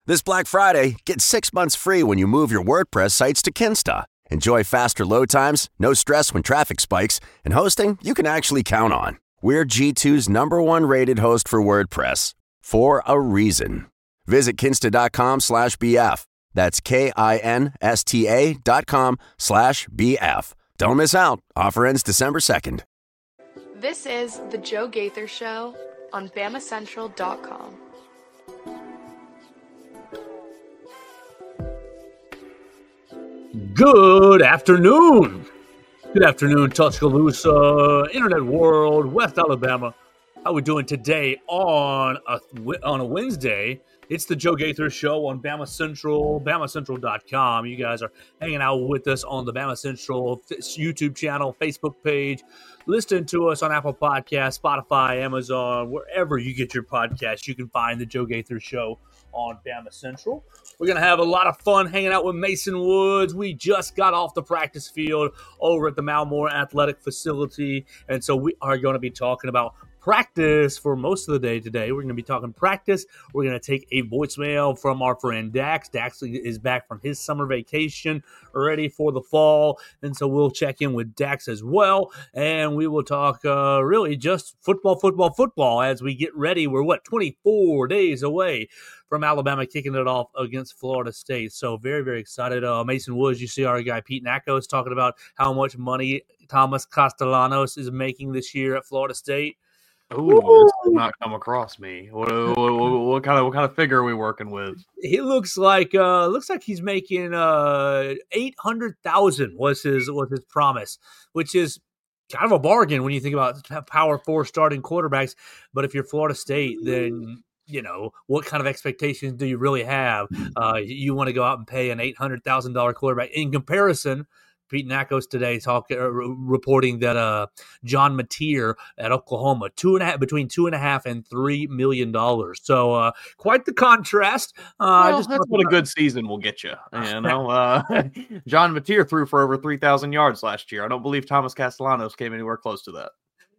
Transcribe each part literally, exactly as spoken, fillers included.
This Black Friday, get six months free when you move your WordPress sites to Kinsta. Enjoy faster load times, no stress when traffic spikes, and hosting you can actually count on. We're G two's number one rated host for WordPress, for a reason. Visit kinsta.com slash BF. That's K-I-N-S-T-A dot com slash B-F. Don't miss out. Offer ends December second. This is The Joe Gaither Show on Bama Central dot com. Good afternoon. Good afternoon, Tuscaloosa, Internet World, West Alabama. How we doing today on a on a Wednesday? It's the Joe Gaither Show on Bama Central, Bama Central dot com. You guys are hanging out with us on the Bama Central YouTube channel, Facebook page, listening to us on Apple Podcasts, Spotify, Amazon, wherever you get your podcasts. You can find the Joe Gaither Show on Bama Central. We're going to have a lot of fun hanging out with Mason Woods. We just got off the practice field over at the Malmore Athletic Facility, and so we are going to be talking about practice for most of the day today. We're going to be talking practice. We're going to take a voicemail from our friend Dax. Dax is back from his summer vacation, ready for the fall, and so we'll check in with Dax as well, and we will talk uh, really just football, football, football as we get ready. We're, what, twenty-four days away from Alabama kicking it off against Florida State. So very, very excited. Uh, Mason Woods, you see our guy Pete Nakos talking about how much money Thomas Castellanos is making this year at Florida State. Oh, this did not come across me. What, what, what, what kind of what kind of figure are we working with? He looks like uh, looks like he's making uh, eight hundred thousand was his was his promise, which is kind of a bargain when you think about Power Four starting quarterbacks. But if you're Florida State, then you know what kind of expectations do you really have? Uh, you want to go out and pay an eight hundred thousand dollar quarterback in comparison. Pete Nakos today talking, uh, reporting that uh, John Mateer at Oklahoma, two and a half between two and a half and three million dollars. So uh, quite the contrast. Uh, well, just that's what a good season will get you. You know, uh, John Mateer threw for over three thousand yards last year. I don't believe Thomas Castellanos came anywhere close to that.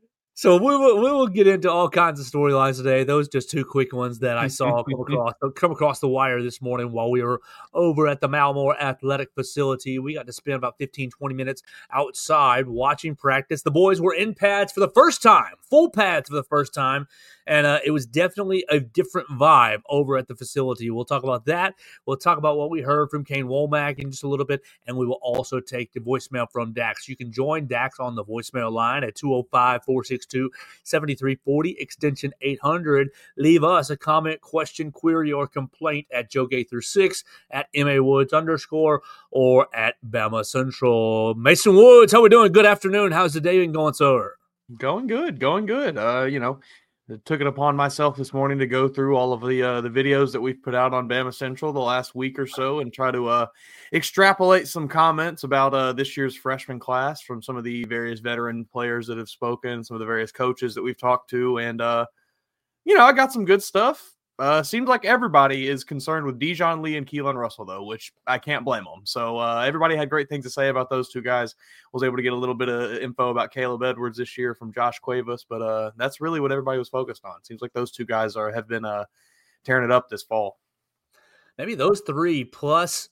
So we will we will get into all kinds of storylines today. Those just two quick ones that I saw come across come across the wire this morning while we were over at the Malmore Athletic Facility. We got to spend about fifteen, twenty minutes outside watching practice. The boys were in pads for the first time, full pads for the first time, and uh, it was definitely a different vibe over at the facility. We'll talk about that. We'll talk about what we heard from Kane Womack in just a little bit, and we will also take the voicemail from Dax. You can join Dax on the voicemail line at two oh five, four six two, seven three four oh, extension eight hundred. Leave us a comment, question, query, or complaint at Joe Gaither six, at M A Woods underscore, or at Bama Central. Mason Woods, how we doing? Good afternoon. How's the day been going, sir? Going good, going good. Uh, you know, I took it upon myself this morning to go through all of the uh, the videos that we've put out on Bama Central the last week or so and try to uh, extrapolate some comments about uh, this year's freshman class from some of the various veteran players that have spoken, some of the various coaches that we've talked to. And, uh, you know, I got some good stuff. Uh, seems like everybody is concerned with Dijon Lee and Keelan Russell, though, which I can't blame them. So uh, everybody had great things to say about those two guys. Was able to get a little bit of info about Caleb Edwards this year from Josh Cuevas, but uh, that's really what everybody was focused on. Seems like those two guys are have been uh, tearing it up this fall. Maybe those three plus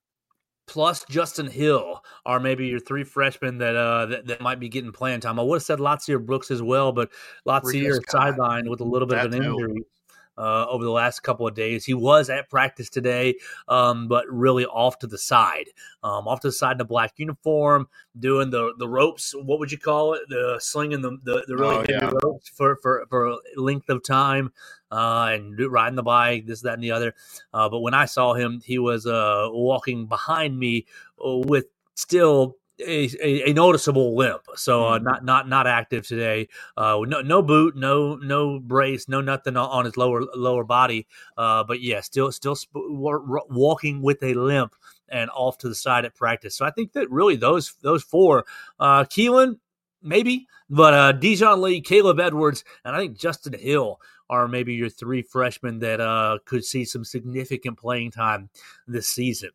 plus Justin Hill are maybe your three freshmen that uh that, that might be getting playing time. I would have said Latsier Brooks as well, but Latsier sidelined with a little bit of an injury. Uh, over the last couple of days. He was at practice today, um, but really off to the side. Um, off to the side in the black uniform, doing the the ropes, what would you call it? The slinging the, the, the really oh, heavy yeah. ropes for, for, for a length of time uh, and riding the bike, this, that, and the other. Uh, but when I saw him, he was uh, walking behind me with still A, a, a noticeable limp, so uh, not not not active today. Uh, no no boot, no no brace, no nothing on his lower lower body. Uh, but yeah, still still sp- walking with a limp and off to the side at practice. So I think that really those those four, uh, Keelan maybe, but uh, Dijon Lee, Caleb Edwards, and I think Justin Hill are maybe your three freshmen that uh, could see some significant playing time this season.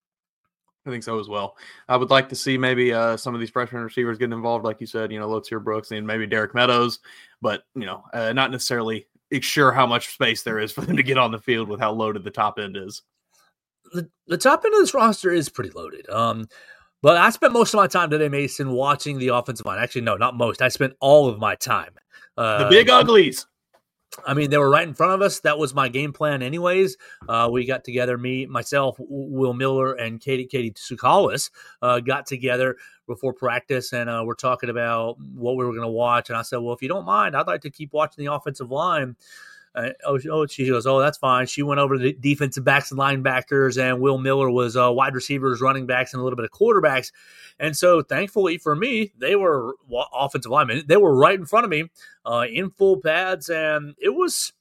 I think so as well. I would like to see maybe uh, some of these freshman receivers getting involved, like you said, you know, Latsier Brooks and maybe Derek Meadows, but, you know, uh, not necessarily sure how much space there is for them to get on the field with how loaded the top end is. The, the top end of this roster is pretty loaded. Um, but I spent most of my time today, Mason, watching the offensive line. Actually, no, not most. I spent all of my time. Uh, the big uglies. I mean, they were right in front of us. That was my game plan anyways. Uh, we got together, me, myself, Will Miller, and Katie Katie Tsoukalas uh, got together before practice, and uh, we're talking about what we were going to watch. And I said, well, if you don't mind, I'd like to keep watching the offensive line. Uh, oh, oh, she goes, oh, that's fine. She went over the defensive backs and linebackers, and Will Miller was uh, wide receivers, running backs, and a little bit of quarterbacks. And so, thankfully for me, they were well, offensive linemen. They were right in front of me uh, in full pads, and it was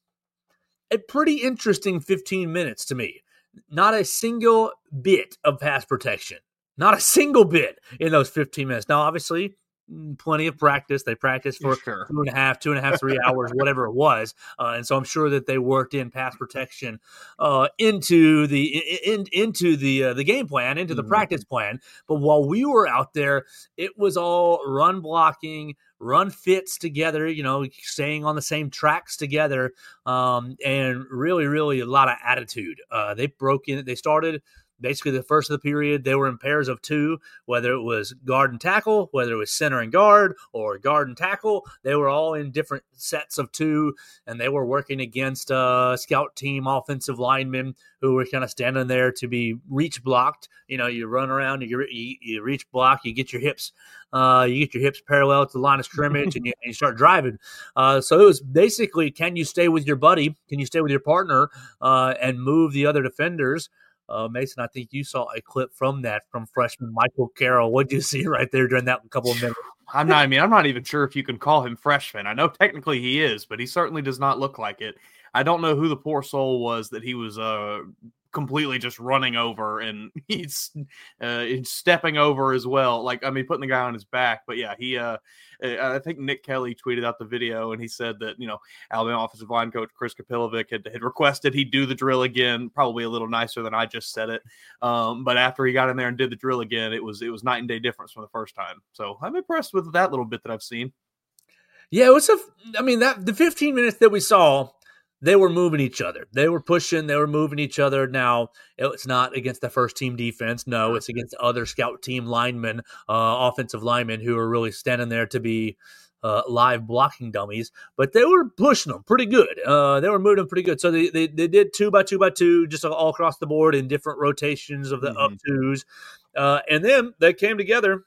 a pretty interesting fifteen minutes to me. Not a single bit of pass protection. Not a single bit in those fifteen minutes. Now, obviously, plenty of practice. They practiced for sure. two and a half, two and a half, three hours, whatever it was. Uh, and so I'm sure that they worked in pass protection uh, into the in, into the uh, the game plan, into the mm-hmm. practice plan. But while we were out there, it was all run blocking, run fits together, you know, staying on the same tracks together, um, and really, really a lot of attitude. Uh, they broke in. They started. Basically, the first of the period, they were in pairs of two, whether it was guard and tackle, whether it was center and guard, or guard and tackle. They were all in different sets of two, and they were working against uh, scout team offensive linemen who were kind of standing there to be reach blocked. You know, you run around, you, you, you reach block, you get your hips, uh, you get your hips parallel to the line of scrimmage, and you, and you start driving. Uh, so it was basically, can you stay with your buddy? Can you stay with your partner uh, and move the other defenders? Uh, Mason, I think you saw a clip from that from freshman Michael Carroll. What did you see right there during that couple of minutes? I'm not. I mean, I'm not even sure if you can call him freshman. I know technically he is, but he certainly does not look like it. I don't know who the poor soul was that he was uh, completely just running over, and he's uh, stepping over as well. Like, I mean, putting the guy on his back. But yeah, he. Uh, I think Nick Kelly tweeted out the video, and he said that, you know, Alabama offensive line coach Chris Kapilovic had, had requested he do the drill again, probably a little nicer than I just said it. Um, but after he got in there and did the drill again, it was it was night and day difference from the first time. So I'm impressed with that little bit that I've seen. Yeah, it was a. I mean, that the fifteen minutes that we saw, they were moving each other. They were pushing. They were moving each other. Now, it's not against the first team defense. No, it's against other scout team linemen, uh, offensive linemen who are really standing there to be uh, live blocking dummies. But they were pushing them pretty good. Uh, they were moving them pretty good. So they, they they did two by two by two, just all across the board in different rotations of the mm-hmm. up twos. Uh, and then they came together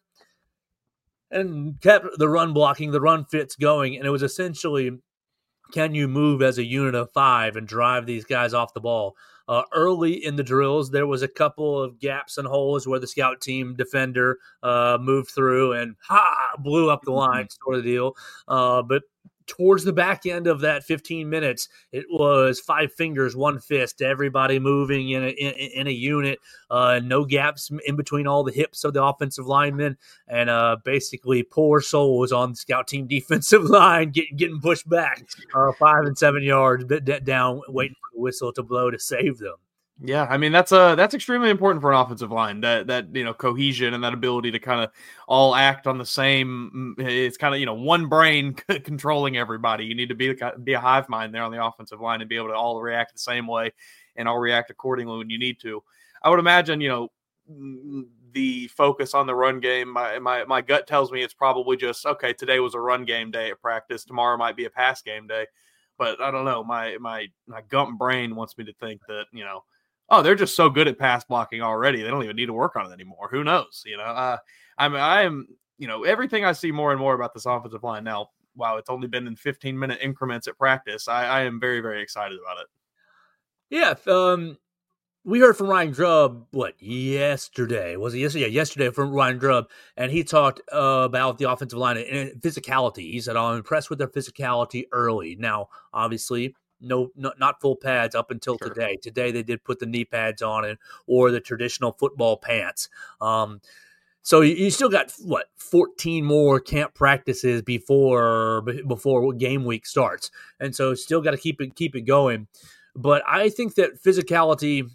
and kept the run blocking, the run fits going. And it was essentially, can you move as a unit of five and drive these guys off the ball? Uh, early in the drills, there was a couple of gaps and holes where the scout team defender uh, moved through and ha blew up the line, sort of deal. Uh, but towards the back end of that fifteen minutes, it was five fingers, one fist, everybody moving in a, in, in a unit, uh, no gaps in between all the hips of the offensive linemen, and uh, basically poor souls on the scout team defensive line get, getting pushed back uh, five and seven yards down, waiting for the whistle to blow to save them. Yeah, I mean, that's uh that's extremely important for an offensive line, that that you know cohesion and that ability to kind of all act on the same. It's kind of, you know, one brain controlling everybody. You need to be be a hive mind there on the offensive line and be able to all react the same way and all react accordingly when you need to. I would imagine, you know, the focus on the run game. My my my gut tells me it's probably just, okay, today was a run game day at practice. Tomorrow might be a pass game day, but I don't know. My my my gut brain wants me to think that, you know, oh, they're just so good at pass blocking already, they don't even need to work on it anymore. Who knows? You know, uh, I'm, I am, you know, everything I see more and more about this offensive line now, wow, it's only been in fifteen minute increments at practice. I, I am very, very excited about it. Yeah. Um, we heard from Ryan Grubb, what, yesterday? Was it yesterday? Yeah, yesterday from Ryan Grubb, and he talked uh, about the offensive line and physicality. He said, I'm impressed with their physicality early. Now, obviously, No, not, not full pads up until sure. today. Today they did put the knee pads on it, or the traditional football pants. Um, so you, you still got what fourteen more camp practices before before game week starts, and so still got to keep it keep it going. But I think that physicality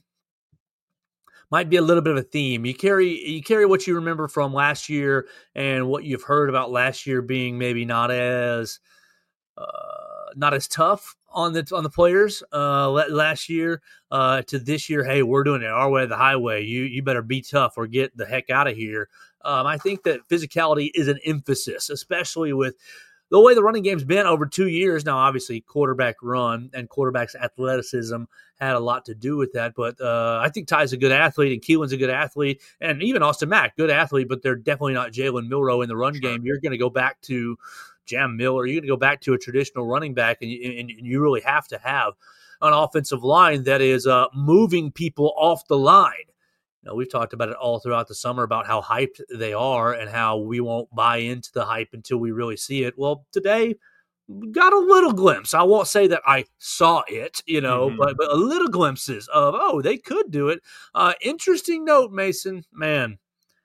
might be a little bit of a theme. You carry you carry what you remember from last year and what you've heard about last year being maybe not as uh, not as tough. on the on the players uh, last year uh, to this year. Hey, we're doing it our way, the highway. You you better be tough or get the heck out of here. Um, I think that physicality is an emphasis, especially with the way the running game's been over two years. Now, obviously, quarterback run and quarterback's athleticism had a lot to do with that. But uh, I think Ty's a good athlete and Keelan's a good athlete, and even Austin Mack, good athlete, but they're definitely not Jalen Milroe in the run game. You're going to go back to Jam Miller. You're going to go back to a traditional running back, and you, and you really have to have an offensive line that is uh, moving people off the line. You know, we've talked about it all throughout the summer about how hyped they are and how we won't buy into the hype until we really see it. Well, today we got a little glimpse. I won't say that I saw it, you know, mm-hmm. but, but a little glimpses of, oh, they could do it. Uh, interesting note, Mason. Man,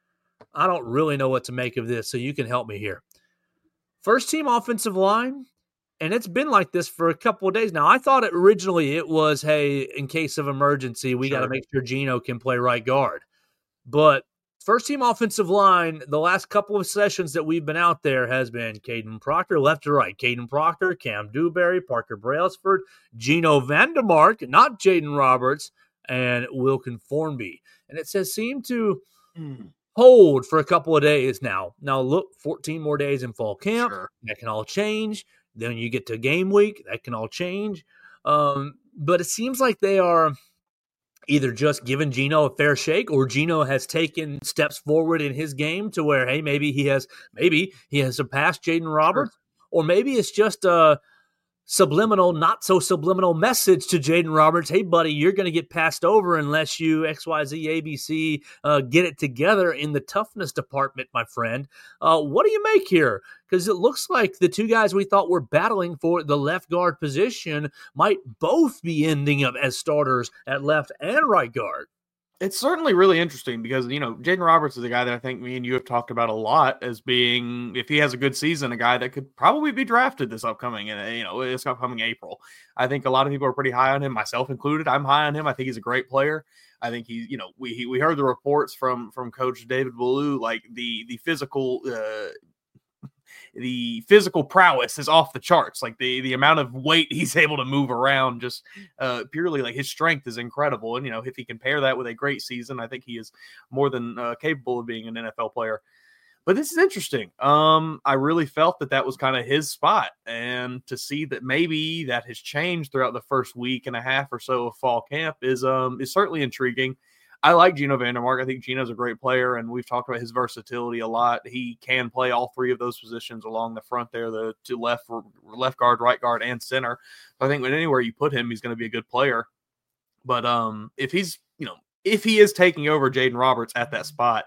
I don't really know what to make of this, so you can help me here. First team offensive line, and it's been like this for a couple of days now. I thought it originally it was, hey, in case of emergency, we sure. got to make sure Geno can play right guard. But first team offensive line, the last couple of sessions that we've been out there has been Caden Proctor, left to right. Caden Proctor, Cam Dewberry, Parker Brailsford, Geno Vandermark, not Jaden Roberts, and Wilkin Formby. And it says seem to mm. hold for a couple of days now. Now, look, fourteen more days in fall camp. Sure. That can all change. Then you get to game week. That can all change. Um, but it seems like they are either just giving Geno a fair shake, or Geno has taken steps forward in his game to where, hey, maybe he has maybe he has surpassed Jaden Roberts, sure. or maybe it's just a subliminal, not so subliminal message to Jaden Roberts. Hey, buddy, you're going to get passed over unless you X Y Z A B C uh, get it together in the toughness department, my friend. Uh, what do you make here? Because it looks like the two guys we thought were battling for the left guard position might both be ending up as starters at left and right guard. It's certainly really interesting because, you know, Jaden Roberts is a guy that I think me and you have talked about a lot as being, if he has a good season, a guy that could probably be drafted this upcoming, you know, this upcoming April. I think a lot of people are pretty high on him, myself included. I'm high on him. I think he's a great player. I think he, you know, we he, we heard the reports from from Coach David Ballou, like the the physical. Uh, The physical prowess is off the charts. Like the, the amount of weight he's able to move around, just uh, purely like his strength is incredible. And, you know, if he can pair that with a great season, I think he is more than uh, capable of being an N F L player. But this is interesting. Um, I really felt that that was kind of his spot. And to see that maybe that has changed throughout the first week and a half or so of fall camp is um is certainly intriguing. I like Geno Vandermark. I think Geno's a great player, and we've talked about his versatility a lot. He can play all three of those positions along the front there, the to left, left guard, right guard, and center. So I think when anywhere you put him, he's going to be a good player. But um, if he's, you know, if he is taking over Jaden Roberts at that spot,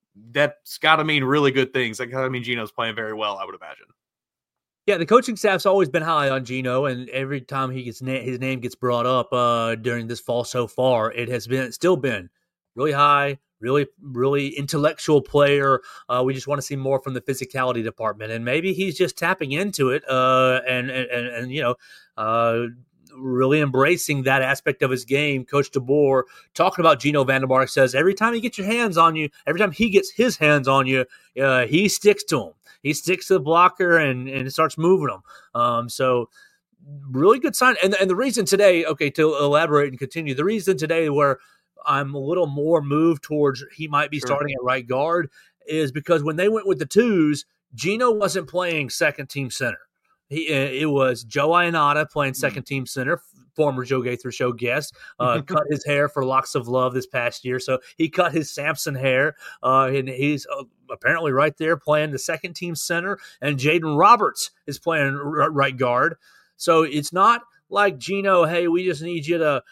that's got to mean really good things. That got to mean Geno's playing very well, I would imagine. Yeah, the coaching staff's always been high on Geno, and every time he gets na- his name gets brought up uh, during this fall so far, it has been still been really high, really, really intellectual player. Uh, we just want to see more from the physicality department, and maybe he's just tapping into it, uh, and, and and and you know, uh, really embracing that aspect of his game. Coach DeBoer talking about Geno Vandermark says every time you get your hands on you, every time he gets his hands on you, uh, he sticks to him. He sticks to the blocker and, and starts moving them. Um, so really good sign. And, and the reason today, okay, to elaborate and continue, the reason today where I'm a little more moved towards he might be sure. starting at right guard is because when they went with the twos, Geno wasn't playing second team center. He It was Joe Ionata playing second team center, former Joe Gaither Show guest, uh, cut his hair for Locks of Love this past year. So he cut his Samson hair, uh, and he's uh, apparently right there playing the second team center, and Jaden Roberts is playing r- right guard. So it's not like Geno, hey, we just need you to,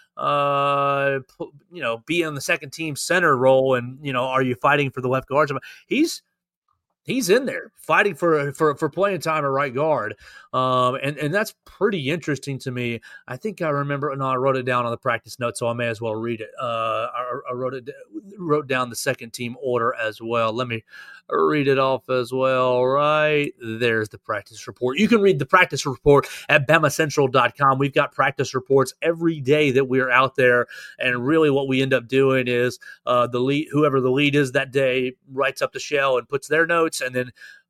uh, you know, be in the second team center role, and, you know, are you fighting for the left guard? He's He's in there fighting for for for playing time at right guard, um, and and that's pretty interesting to me. I think I remember. No, I wrote it down on the practice note, so I may as well read it. Uh, I, I wrote it wrote down the second team order as well. Let me read it off as well. Right there's the practice report. You can read the practice report at Bama Central dot com. We've got practice reports every day that we're out there, and really what we end up doing is uh, the lead, whoever the lead is that day, writes up the shell and puts their notes. And then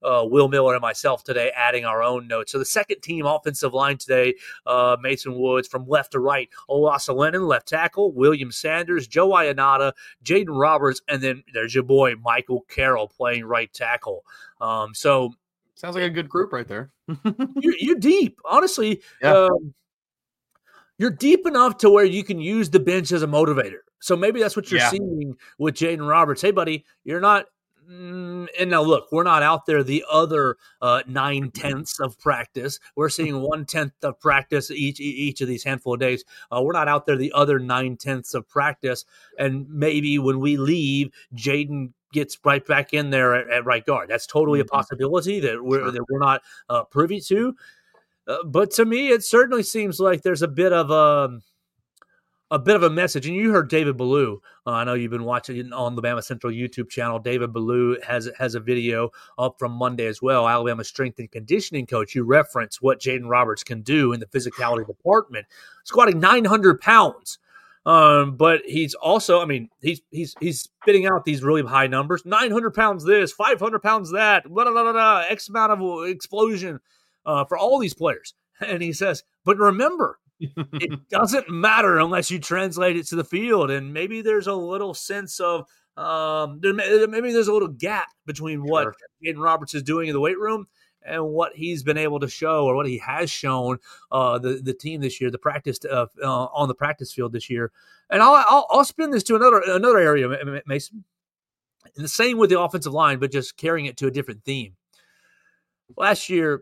uh, Will Miller and myself today adding our own notes. So the second team offensive line today, uh, Mason Woods from left to right, Olasa Lennon, left tackle, William Sanders, Joe Ionata, Jaden Roberts, and then there's your boy Michael Carroll playing right tackle. Um, so sounds like a good group right there. you're, you're deep. Honestly, yeah. um, you're deep enough to where you can use the bench as a motivator. So maybe that's what you're yeah. seeing with Jaden Roberts. Hey, buddy, you're not mm, – and now, look, we're not out there the other uh, nine-tenths of practice. We're seeing one-tenth of practice each each of these handful of days. Uh, we're not out there the other nine-tenths of practice. And maybe when we leave, Jaden gets right back in there at, at right guard. That's totally mm-hmm. a possibility that we're, sure. that we're not uh, privy to. Uh, but to me, it certainly seems like there's a bit of a, a bit of a message. And you heard David Ballou. Uh, I know you've been watching on the Bama Central YouTube channel. David Ballou has has a video up from Monday as well. Alabama strength and conditioning coach. You reference what Jaden Roberts can do in the physicality department, squatting nine hundred pounds. Um, but he's also, I mean, he's he's he's spitting out these really high numbers: nine hundred pounds this, five hundred pounds that, blah, blah, blah, blah, X amount of explosion. Uh, for all these players. And he says, but remember, it doesn't matter unless you translate it to the field. And maybe there's a little sense of, um, there may, maybe there's a little gap between what sure. Jaden Roberts is doing in the weight room and what he's been able to show or what he has shown uh, the, the team this year, the practice uh, uh, on the practice field this year. And I'll, I'll, I'll spin this to another, another area, Mason. And the same with the offensive line, but just carrying it to a different theme. Last year,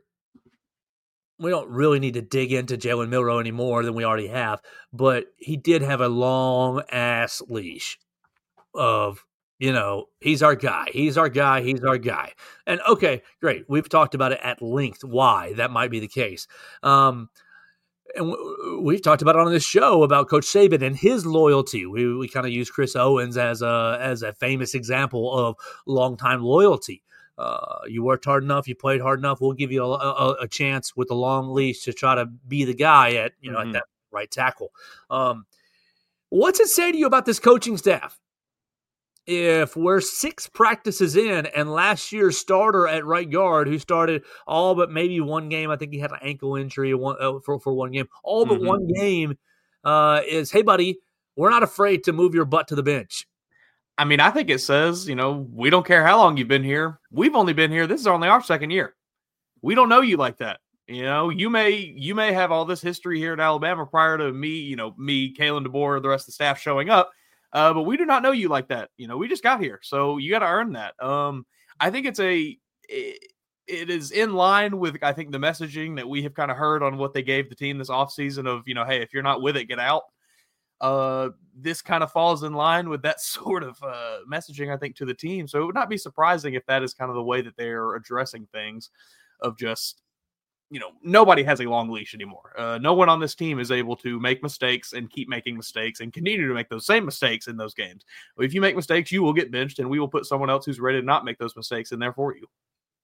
we don't really need to dig into Jalen Milroe any more than we already have, but he did have a long-ass leash of, you know, he's our guy, he's our guy, he's our guy. And, okay, great. We've talked about it at length, why that might be the case. Um, and w- we've talked about it on this show about Coach Saban and his loyalty. We we kind of use Chris Owens as a, as a famous example of long-time loyalty. Uh, you worked hard enough, you played hard enough, we'll give you a, a, a chance with a long leash to try to be the guy at, you know, mm-hmm. at that right tackle. Um, what's it say to you about this coaching staff? If we're six practices in and last year's starter at right guard, who started all but maybe one game, I think he had an ankle injury one, uh, for, for one game, all but mm-hmm. one game uh, is, hey, buddy, we're not afraid to move your butt to the bench. I mean, I think it says, you know, we don't care how long you've been here. We've only been here. This is only our second year. We don't know you like that. You know, you may you may have all this history here at Alabama prior to me, you know, me, Kalen DeBoer, the rest of the staff showing up. Uh, but we do not know you like that. You know, we just got here. So you got to earn that. Um, I think it's a it, it is in line with, I think, the messaging that we have kind of heard on what they gave the team this offseason of, you know, hey, if you're not with it, get out. Uh, this kind of falls in line with that sort of uh, messaging, I think, to the team. So it would not be surprising if that is kind of the way that they're addressing things of just, you know, nobody has a long leash anymore. Uh, no one on this team is able to make mistakes and keep making mistakes and continue to make those same mistakes in those games. If you make mistakes, you will get benched and we will put someone else who's ready to not make those mistakes in there for you.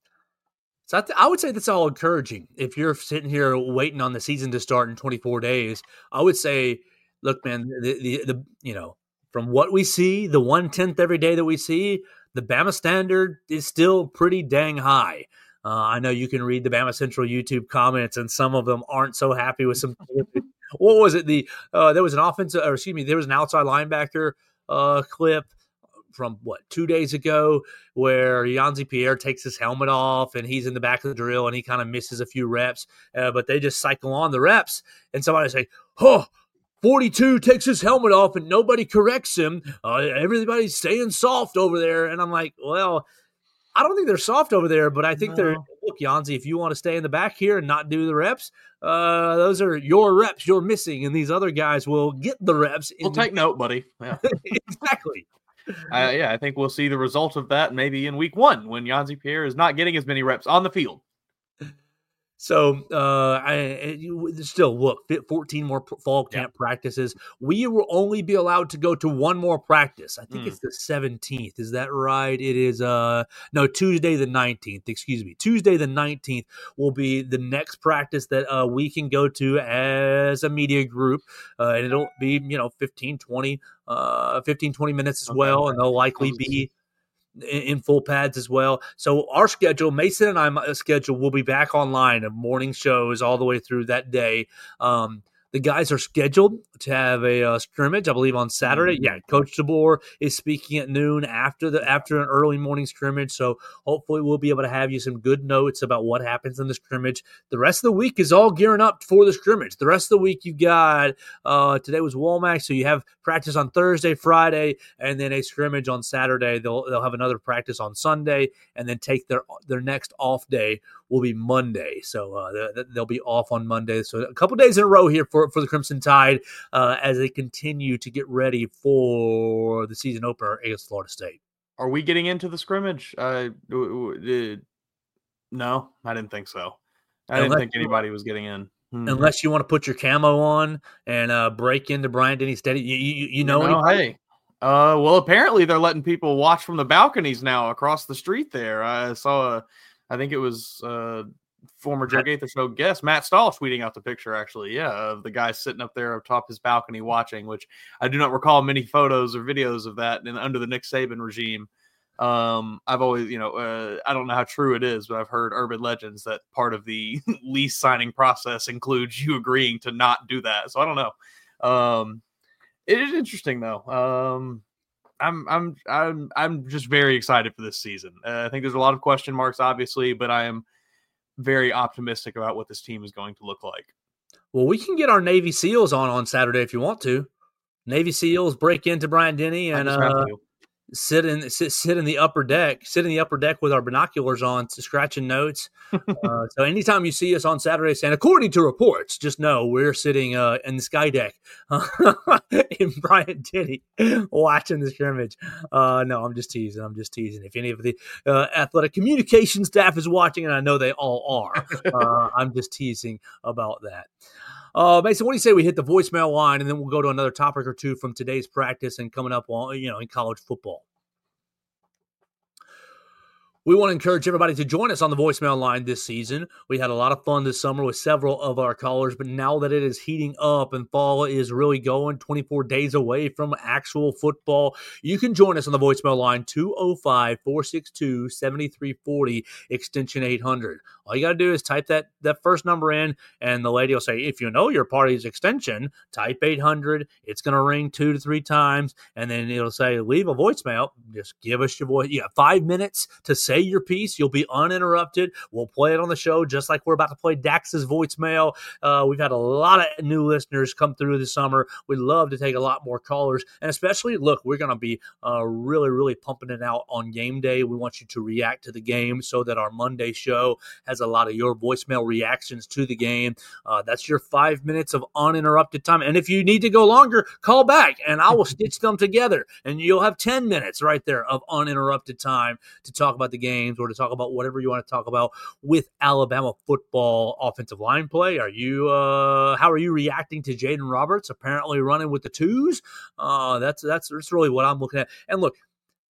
So I, th- I would say that's all encouraging. If you're sitting here waiting on the season to start in twenty-four days, I would say, look, man, the, the, the you know, from what we see, the one-tenth every day that we see, the Bama standard is still pretty dang high. Uh, I know you can read the Bama Central YouTube comments, and some of them aren't so happy with some. What was it? The uh, there was an offensive, or excuse me, there was an outside linebacker uh, clip from what two days ago where Yanzi Pierre takes his helmet off and he's in the back of the drill and he kind of misses a few reps, uh, but they just cycle on the reps, and somebody say, "Oh, forty-two takes his helmet off and nobody corrects him. Uh, everybody's staying soft over there." And I'm like, well, I don't think they're soft over there, but I think no. they're, look, Yanzi, if you want to stay in the back here and not do the reps, uh, those are your reps you're missing, and these other guys will get the reps. We'll take note, buddy. Yeah. Exactly. Uh, yeah, I think we'll see the result of that maybe in week one when Yanzi Pierre is not getting as many reps on the field. So, uh, I, I still look, fourteen more fall camp yeah. practices. We will only be allowed to go to one more practice. I think mm. it's the seventeenth. Is that right? It is, uh, no, Tuesday the nineteenth. Excuse me. Tuesday the nineteenth will be the next practice that uh, we can go to as a media group. Uh, and it'll be, you know, fifteen, twenty, uh, fifteen, twenty minutes as okay. well. And they'll likely be in, in full pads as well. So our schedule, Mason and I schedule, will be back online of morning shows all the way through that day. Um, The guys are scheduled to have a uh, scrimmage, I believe, on Saturday. Mm-hmm. Yeah, Coach DeBoer is speaking at noon after the after an early morning scrimmage. So hopefully we'll be able to have you some good notes about what happens in the scrimmage. The rest of the week is all gearing up for the scrimmage. The rest of the week you got uh, today was Womack, so you have practice on Thursday, Friday, and then a scrimmage on Saturday. They'll they'll have another practice on Sunday, and then take their their next off day will be Monday. So uh, they'll be off on Monday. So a couple days in a row here for, for the Crimson Tide uh, as they continue to get ready for the season opener against Florida State. Are we getting into the scrimmage? Uh, no, I didn't think so. I didn't think anybody was getting in. Hmm. Unless you want to put your camo on and uh, break into Bryant-Denny Stadium. You, you, you know, you know hey. Uh, well, apparently they're letting people watch from the balconies now across the street there. I saw a I think it was uh, former Joe Gaither Show guest Matt Stahl tweeting out the picture, actually, yeah, of the guy sitting up there atop his balcony watching, which I do not recall many photos or videos of that in, under the Nick Saban regime. Um, I've always, you know, uh, I don't know how true it is, but I've heard urban legends that part of the lease signing process includes you agreeing to not do that. So I don't know. Um, it is interesting, though. Um, I'm I'm I'm I'm just very excited for this season. Uh, I think there's a lot of question marks, obviously, but I am very optimistic about what this team is going to look like. Well, we can get our Navy SEALs on on Saturday if you want to. Navy SEALs break into Bryant-Denny and uh, sit in sit sit in the upper deck, sit in the upper deck with our binoculars on, scratching notes. uh, so anytime you see us on Saturday, saying, according to reports, just know we're sitting uh, in the sky deck uh, in Bryant-Denny watching the scrimmage. Uh, no, I'm just teasing. I'm just teasing. If any of the uh, athletic communication staff is watching, and I know they all are, uh, I'm just teasing about that. Uh, Mason, what do you say we hit the voicemail line, and then we'll go to another topic or two from today's practice and coming up on, you know, in college football. We want to encourage everybody to join us on the voicemail line this season. We had a lot of fun this summer with several of our callers, but now that it is heating up and fall is really going twenty-four days away from actual football, you can join us on the voicemail line two oh five, four six two, seven three four oh, extension eight hundred. All you got to do is type that, that first number in, and the lady will say, if you know your party's extension, type eight hundred. It's going to ring two to three times, and then it'll say, leave a voicemail. Just give us your voice. You got five minutes to say your piece. You'll be uninterrupted. We'll play it on the show just like we're about to play Dax's voicemail. Uh, we've had a lot of new listeners come through this summer. We'd love to take a lot more callers, and especially, look, we're going to be uh, really, really pumping it out on game day. We want you to react to the game so that our Monday show has a lot of your voicemail reactions to the game. Uh, that's your five minutes of uninterrupted time. And if you need to go longer, call back, and I will stitch them together, and you'll have ten minutes right there of uninterrupted time to talk about the games or to talk about whatever you want to talk about with Alabama football offensive line play. Are you, uh, how are you reacting to Jaden Roberts apparently running with the twos? Uh, that's, that's, that's really what I'm looking at. And look,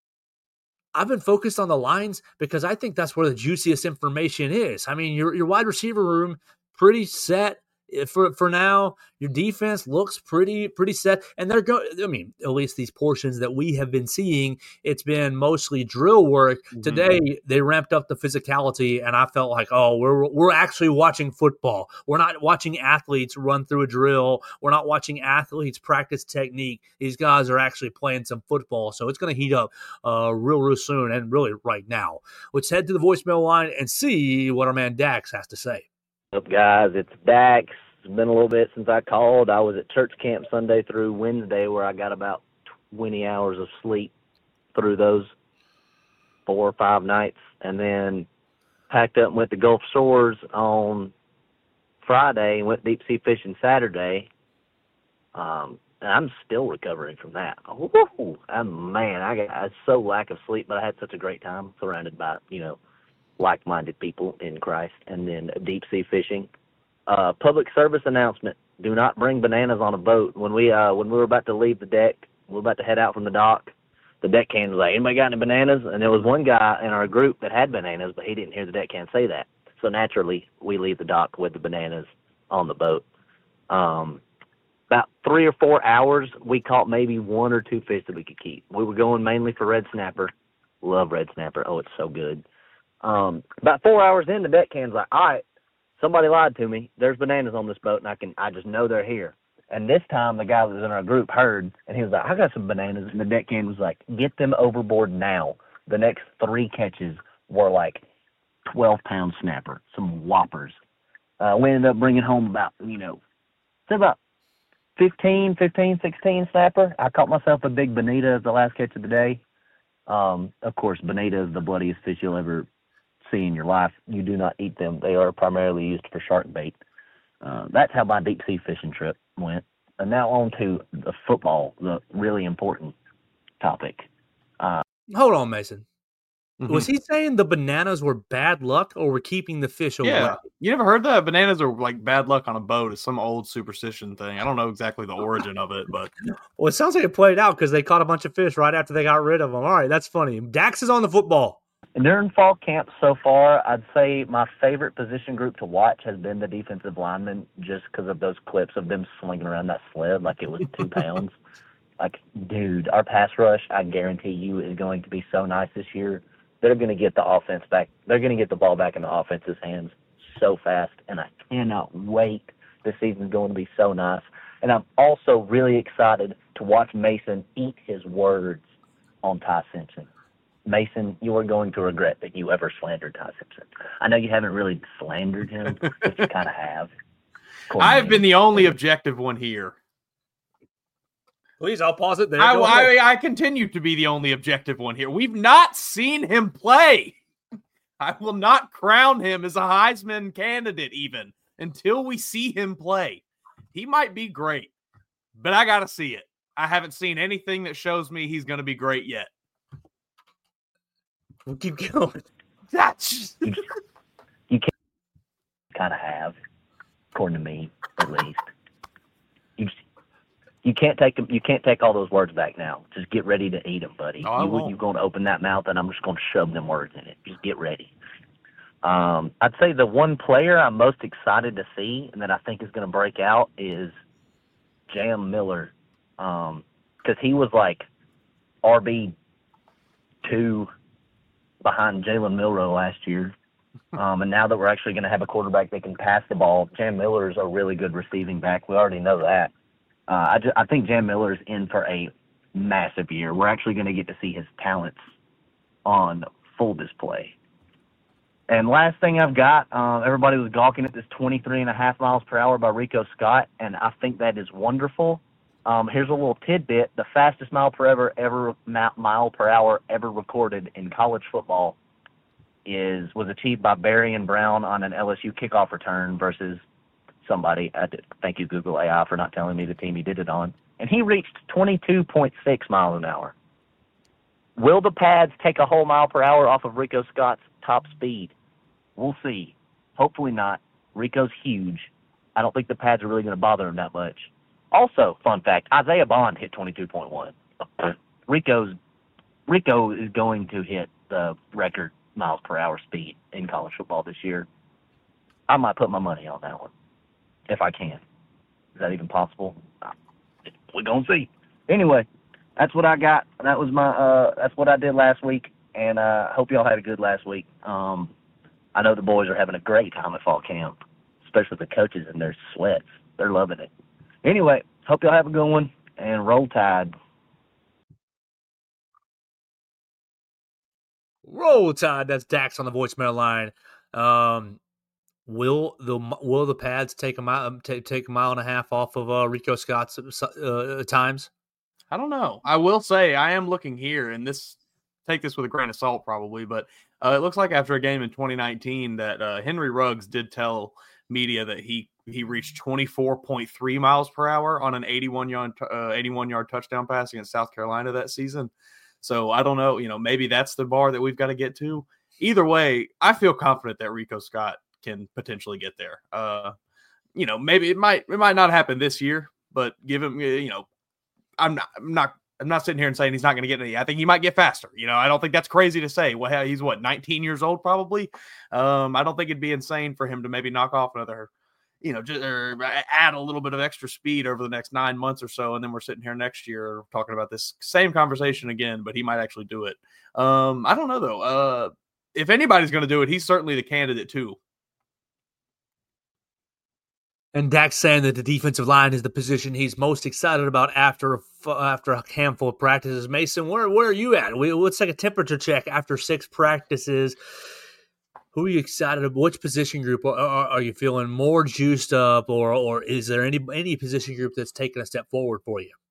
I've been focused on the lines because I think that's where the juiciest information is. I mean, your, your wide receiver room, pretty set for, for now. Your defense looks pretty, pretty set. And they're going, I mean, at least these portions that we have been seeing, it's been mostly drill work. Mm-hmm. Today, they ramped up the physicality, and I felt like, oh, we're, we're actually watching football. We're not watching athletes run through a drill. We're not watching athletes practice technique. These guys are actually playing some football. So it's going to heat up uh, real, real soon, and really right now. Let's head to the voicemail line and see what our man Dax has to say. What's up, guys? It's Dax. It's been a little bit since I called. I was at church camp Sunday through Wednesday, where I got about twenty hours of sleep through those four or five nights, and then packed up and went to Gulf Shores on Friday and went deep sea fishing Saturday. Um, and I'm still recovering from that. Ooh, and man, I got I was so lack of sleep, but I had such a great time surrounded by, you know, like-minded people in Christ. And then deep sea fishing. Uh, public service announcement: do not bring bananas on a boat. When we uh, when we were about to leave the deck, we were about to head out from the dock, the deckhand was like, anybody got any bananas? And there was one guy in our group that had bananas, but he didn't hear the deckhand say that. So naturally, we leave the dock with the bananas on the boat. Um, about three or four hours, we caught maybe one or two fish that we could keep. We were going mainly for red snapper. Love red snapper. Oh, it's so good. Um, about four hours in, the deck hand's like, all right, somebody lied to me. There's bananas on this boat, and I can I just know they're here. And this time, the guy that was in our group heard, and he was like, I got some bananas. And the deckhand was like, get them overboard now. The next three catches were like twelve-pound snapper, some whoppers. Uh, we ended up bringing home about, you know, say about fifteen, fifteen, sixteen snapper. I caught myself a big bonita as the last catch of the day. Um, of course, bonita is the bloodiest fish you'll ever see in your life. You do not eat them. They are primarily used for shark bait. Uh, that's how my deep sea fishing trip went. And now on to the football, the really important topic. Uh, Hold on, Mason. Mm-hmm. Was he saying the bananas were bad luck or were keeping the fish away? Yeah. You never heard that? Bananas are like bad luck on a boat. It's some old superstition thing. I don't know exactly the origin of it, but. Well, it sounds like it played out because they caught a bunch of fish right after they got rid of them. All right, that's funny. Dax is on the football. During fall camp so far, I'd say my favorite position group to watch has been the defensive linemen, just because of those clips of them slinging around that sled like it was two pounds. Like, dude, our pass rush, I guarantee you, is going to be so nice this year. They're going to get the offense back. They're going to get the ball back in the offense's hands so fast, and I cannot wait. This season's going to be so nice. And I'm also really excited to watch Mason eat his words on Ty Simpson. Mason, you are going to regret that you ever slandered Ty Simpson. I know you haven't really slandered him, but you kind of have. I've been the only objective one here. Please, I'll pause it there. I, I, I continue to be the only objective one here. We've not seen him play. I will not crown him as a Heisman candidate even until we see him play. He might be great, but I got to see it. I haven't seen anything that shows me he's going to be great yet. We'll keep going. That's you, you can't kind of have, according to me, at least. You you can't take them. You can't take all those words back now. Just get ready to eat them, buddy. No, I you, won't. You're going to open that mouth, and I'm just going to shove them words in it. Just get ready. Um, I'd say the one player I'm most excited to see and that I think is going to break out is Jam Miller, because um, he was like R B two behind Jalen Milroe last year. Um, and now that we're actually going to have a quarterback that can pass the ball, Jam Miller is a really good receiving back. We already know that. Uh, I, just, I think Jam Miller is in for a massive year. We're actually going to get to see his talents on full display. And last thing I've got, uh, everybody was gawking at this twenty-three and a half miles per hour by Rico Scott, and I think that is wonderful. Um, here's a little tidbit. The fastest mile per ever, ever mile per hour ever recorded in college football is was achieved by Barry and Brown on an L S U kickoff return versus somebody. I did, thank you, Google A I, for not telling me the team he did it on. And he reached twenty-two point six miles an hour. Will the pads take a whole mile per hour off of Rico Scott's top speed? We'll see. Hopefully not. Rico's huge. I don't think the pads are really going to bother him that much. Also, fun fact, Isaiah Bond hit twenty-two point one. Rico's Rico is going to hit the record miles per hour speed in college football this year. I might put my money on that one, if I can. Is that even possible? We're going to see. Anyway, that's what I got. That was my, uh, that's what I did last week, and I uh, hope y'all had a good last week. Um, I know the boys are having a great time at fall camp, especially the coaches in their sweats. They're loving it. Anyway, hope y'all have a good one, and roll Tide. Roll Tide. That's Dax on the voicemail line. Um, will the will the pads take a mile take, take a mile and a half off of uh, Rico Scott's uh, times? I don't know. I will say I am looking here, and this take this with a grain of salt probably, but uh, it looks like after a game in twenty nineteen that uh, Henry Ruggs did tell media that he he reached twenty-four point three miles per hour on an eighty-one yard uh, eighty-one yard touchdown pass against South Carolina that season. So I don't know, you know, maybe that's the bar that we've got to get to. Either way, I feel confident that Rico Scott can potentially get there. Uh, you know, maybe it might it might not happen this year, but give him, you know, I'm not I'm not I'm not sitting here and saying he's not going to get any. I think he might get faster. You know, I don't think that's crazy to say. Well, he's what, nineteen years old probably. Um, I don't think it'd be insane for him to maybe knock off another, you know, just, or add a little bit of extra speed over the next nine months or so. And then we're sitting here next year talking about this same conversation again, but he might actually do it. Um, I don't know though. Uh, if anybody's going to do it, he's certainly the candidate too. And Dak's saying that the defensive line is the position he's most excited about after after a handful of practices. Mason, where where are you at? We, let's take a temperature check after six practices. Who are you excited about? Which position group are, are, are you feeling more juiced up, or or is there any any position group that's taken a step forward for you?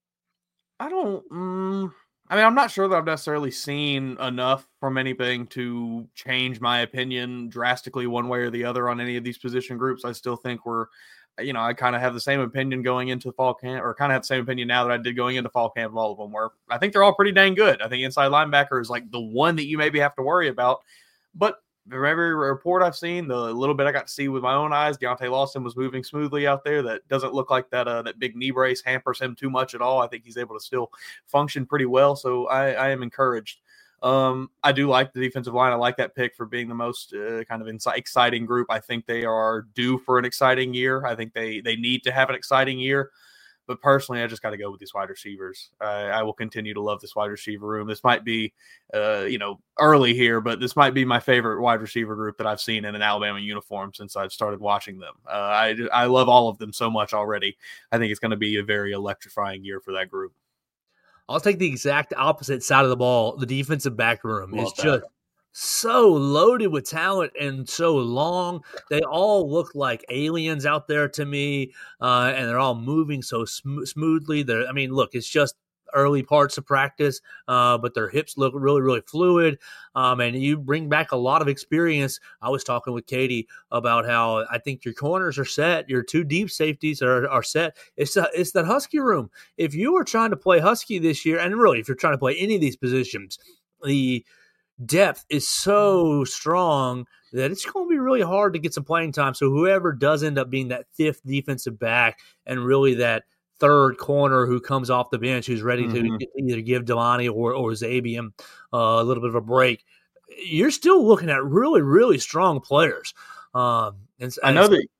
I don't. Um, I mean, I'm not sure that I've necessarily seen enough from anything to change my opinion drastically one way or the other on any of these position groups. I still think we're, you know, I kind of have the same opinion going into fall camp, or kind of have the same opinion now that I did going into fall camp of all of them, where I think they're all pretty dang good. I think inside linebacker is like the one that you maybe have to worry about. But from every report I've seen, the little bit I got to see with my own eyes, Deontay Lawson was moving smoothly out there. That doesn't look like that uh, that big knee brace hampers him too much at all. I think he's able to still function pretty well. So I, I am encouraged. Um, I do like the defensive line. I like that pick for being the most uh, kind of inci- exciting group. I think they are due for an exciting year. I think they they need to have an exciting year. But personally, I just got to go with these wide receivers. I, I will continue to love this wide receiver room. This might be, uh, you know, early here, but this might be my favorite wide receiver group that I've seen in an Alabama uniform since I've started watching them. Uh, I, I love all of them so much already. I think it's going to be a very electrifying year for that group. I'll take the exact opposite side of the ball. The defensive back room Love is that. just so loaded with talent and so long. They all look like aliens out there to me, uh, and they're all moving so sm- smoothly. They're, I mean, look, it's just early parts of practice, uh, but their hips look really, really fluid, um, and you bring back a lot of experience. I was talking with Katie about how I think your corners are set, your two deep safeties are, are set. It's a, it's that Husky room. If you were trying to play Husky this year, and really if you're trying to play any of these positions, the depth is so strong that it's going to be really hard to get some playing time. So whoever does end up being that fifth defensive back and really that third corner who comes off the bench, who's ready mm-hmm. to either give Delani or, or Zabian uh, a little bit of a break, you're still looking at really, really strong players. Um, and, I know and, that.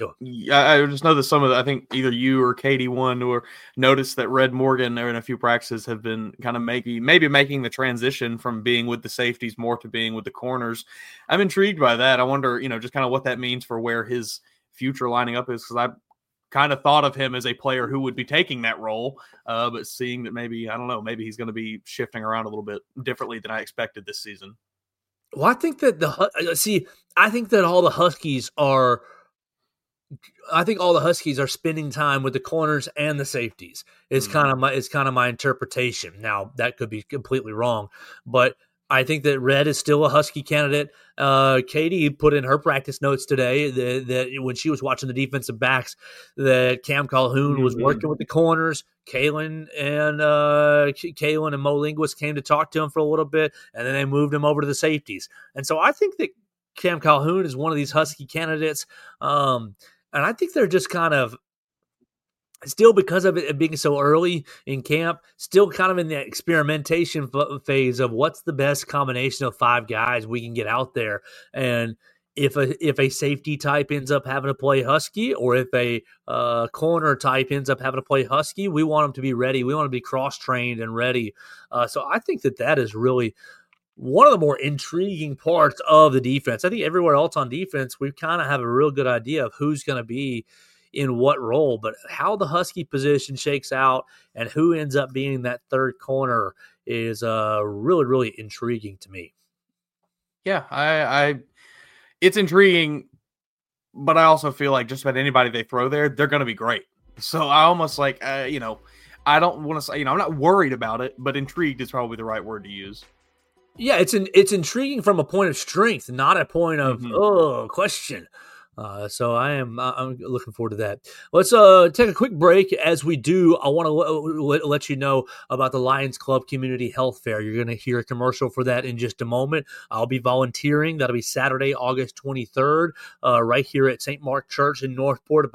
I just know that some of the, I think either you or Katie one or noticed that Red Morgan there in a few practices have been kind of maybe maybe making the transition from being with the safeties more to being with the corners. I'm intrigued by that. I wonder, you know, just kind of what that means for where his future lining up is, because I kind of thought of him as a player who would be taking that role, uh, but seeing that maybe, I don't know, maybe he's going to be shifting around a little bit differently than I expected this season. Well, I think that the see, I think that all the Huskies are. I think all the Huskies are spending time with the corners and the safeties. It's mm-hmm. kind of my it's kind of my interpretation. Now that could be completely wrong, but I think that Red is still a Husky candidate. Uh, Katie put in her practice notes today that, that when she was watching the defensive backs, that Cam Calhoun mm-hmm. was working with the corners. Kalen and uh, Kalen and Mo Linguist came to talk to him for a little bit, and then they moved him over to the safeties. And so I think that Cam Calhoun is one of these Husky candidates. Um, And I think they're just kind of still, because of it being so early in camp, still kind of in the experimentation phase of what's the best combination of five guys we can get out there. And if a if a safety type ends up having to play Husky, or if a uh, corner type ends up having to play Husky, we want them to be ready. We want to be cross-trained and ready. Uh, so I think that that is really one of the more intriguing parts of the defense. I think everywhere else on defense, we kind of have a real good idea of who's going to be in what role, but how the Husky position shakes out and who ends up being that third corner is uh, really, really intriguing to me. Yeah, I, I, it's intriguing, but I also feel like just about anybody they throw there, they're going to be great. So I almost like, uh, you know, I don't want to say, you know, I'm not worried about it, but intrigued is probably the right word to use. Yeah, it's an, it's intriguing from a point of strength, not a point of mm-hmm. oh question. Uh, so I am I'm looking forward to that. Let's uh, take a quick break. As we do, I want to let, let you know about the Lions Club Community Health Fair. You're going to hear a commercial for that in just a moment. I'll be volunteering. That'll be Saturday, August twenty-third, uh, right here at Saint Mark Church in Northport, about a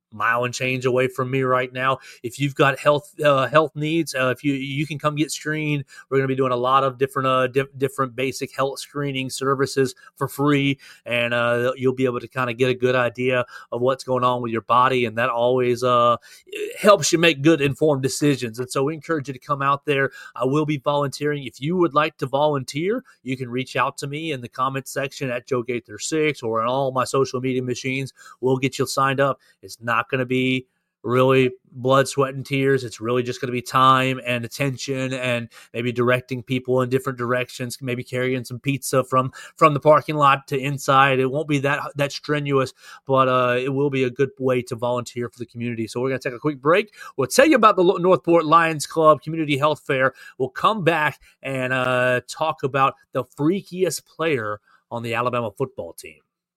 mile and change away from me right now. If you've got health uh, health needs, uh, if you you can come get screened. We're going to be doing a lot of different uh, di- different basic health screening services for free, and uh, you'll be able to kind of get a good idea of what's going on with your body, and that always uh, helps you make good informed decisions. And so we encourage you to come out there. I will be volunteering. If you would like to volunteer, you can reach out to me in the comments section at Joe Gaither six or on all my social media machines. We'll get you signed up. It's not going to be really blood, sweat, and tears. It's really just going to be time and attention and maybe directing people in different directions, maybe carrying some pizza from, from the parking lot to inside. It won't be that that strenuous, but uh, it will be a good way to volunteer for the community. So we're going to take a quick break. We'll tell you about the Northport Lions Club Community Health Fair. We'll come back and uh, talk about the freakiest player on the Alabama football team.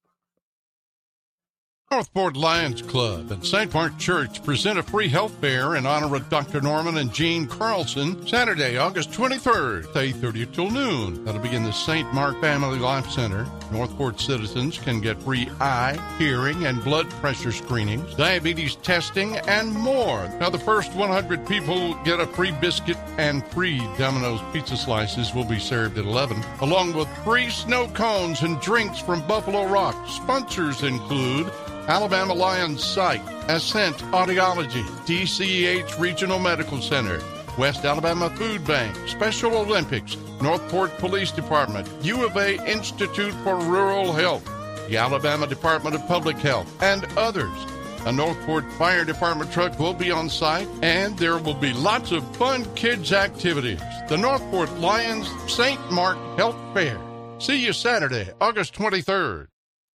Northport Lions Club and Saint Mark Church present a free health fair in honor of Doctor Norman and Jean Carlson, Saturday, August twenty-third, eight thirty till noon. That'll be in the Saint Mark Family Life Center. Northport citizens can get free eye, hearing, and blood pressure screenings, diabetes testing, and more. Now, the first one hundred people get a free biscuit, and free Domino's pizza slices will be served at eleven, along with free snow cones and drinks from Buffalo Rock. Sponsors include Alabama Lions Site, Ascent Audiology, D C H Regional Medical Center, West Alabama Food Bank, Special Olympics, Northport Police Department, U of A Institute for Rural Health, the Alabama Department of Public Health, and others. A Northport Fire Department truck will be on site, and there will be lots of fun kids' activities. The Northport Lions Saint Mark Health Fair. See you Saturday, August twenty-third.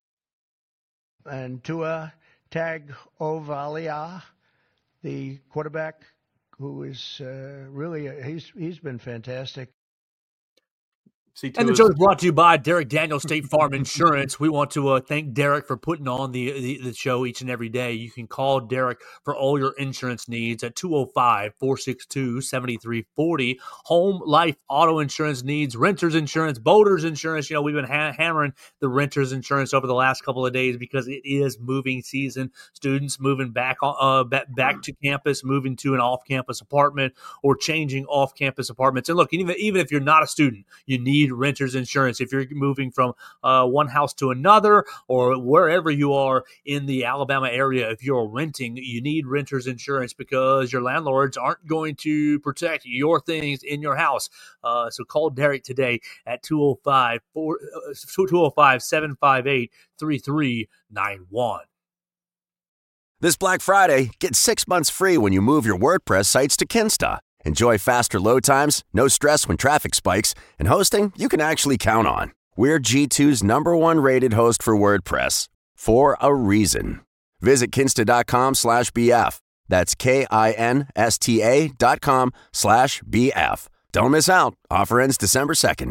And Tua Tagovailoa, the quarterback, who is uh, really uh, he's he's been fantastic. And the show is brought to you by Derek Daniels State Farm Insurance. We want to uh, thank Derek for putting on the, the the show each and every day. You can call Derek for all your insurance needs at two oh five, four six two, seven three four oh. Home, life, auto insurance needs, renters insurance, boaters insurance. You know, we've been ha- hammering the renters insurance over the last couple of days because it is moving season. Students moving back on, uh, back, back to campus, moving to an off-campus apartment or changing off-campus apartments. And look, even, even if you're not a student, you need renters insurance. If you're moving from uh, one house to another or wherever you are in the Alabama area, if you're renting, you need renters insurance because your landlords aren't going to protect your things in your house. Uh, so call Derek today at two oh five, seven five eight, three three nine one. This Black Friday, get six months free when you move your WordPress sites to Kinsta. Enjoy faster load times, no stress when traffic spikes, and hosting you can actually count on. We're G two's number one rated host for WordPress, for a reason. Visit kinsta.com slash BF. That's K-I-N-S-T-A dot com slash B-F. Don't miss out. Offer ends December second.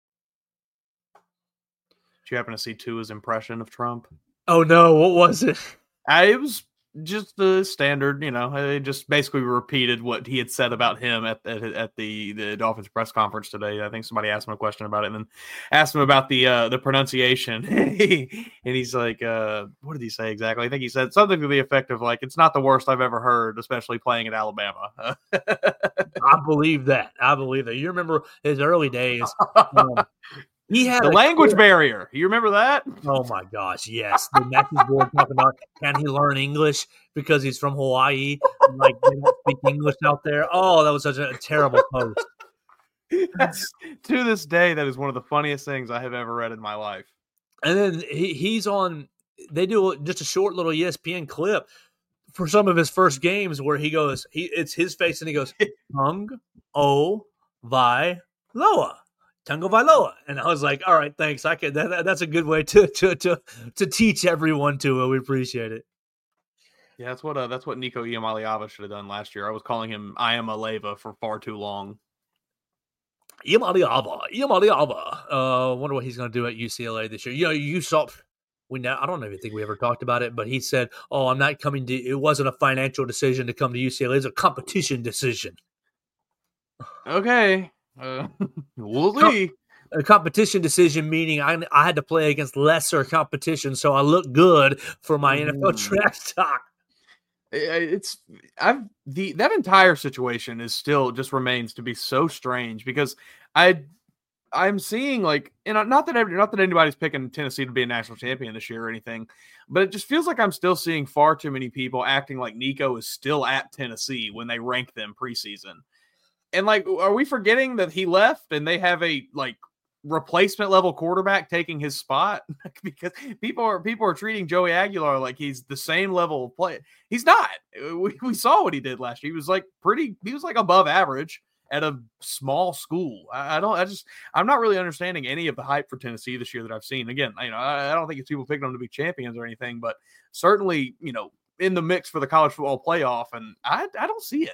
Did you happen to see Tua's impression of Trump? Oh, no. What was it? Uh, it was just the standard, you know, they just basically repeated what he had said about him at at, at the, the Dolphins press conference today. I think somebody asked him a question about it and then asked him about the uh, the pronunciation. And he's like, uh, what did he say exactly? I think he said something to the effect of like, it's not the worst I've ever heard, especially playing at Alabama. I believe that. I believe that. You remember his early days. Um, He had the language clear... barrier. You remember that? Oh my gosh, yes. The message board talking about can he learn English because he's from Hawaii? Like they don't speak English out there. Oh, that was such a terrible post. That's, to this day, that is one of the funniest things I have ever read in my life. And then he, he's on. They do just a short little E S P N clip for some of his first games where he goes. He it's his face and he goes Tung O Vi Loa. Tagovailoa, and I was like, "All right, thanks. I can. That, that's a good way to to to to teach everyone to. We appreciate it." Yeah, that's what uh, that's what Nico Iamaleava should have done last year. I was calling him Iamaleava for far too long. Iamaleava, Iamaleava. Uh, wonder what he's going to do at U C L A this year. You know, you saw. We now I don't even think we ever talked about it, but he said, "Oh, I'm not coming to." It wasn't a financial decision to come to U C L A. It's a competition decision. Okay. Uh, we'll see. A competition decision meaning I I had to play against lesser competition, so I look good for my mm. N F L draft stock. It's I've the that entire situation is still just remains to be so strange because I I'm seeing like, and not that not that anybody's picking Tennessee to be a national champion this year or anything, but it just feels like I'm still seeing far too many people acting like Nico is still at Tennessee when they rank them preseason. And like, are we forgetting that he left and they have a like replacement level quarterback taking his spot? Because people are people are treating Joey Aguilar like he's the same level of play. He's not. We, we saw what he did last year. He was like pretty. He was like above average at a small school. I, I don't. I just. I'm not really understanding any of the hype for Tennessee this year that I've seen. Again, you know, I, I don't think it's people picking them to be champions or anything, but certainly, you know, in the mix for the college football playoff, and I I don't see it.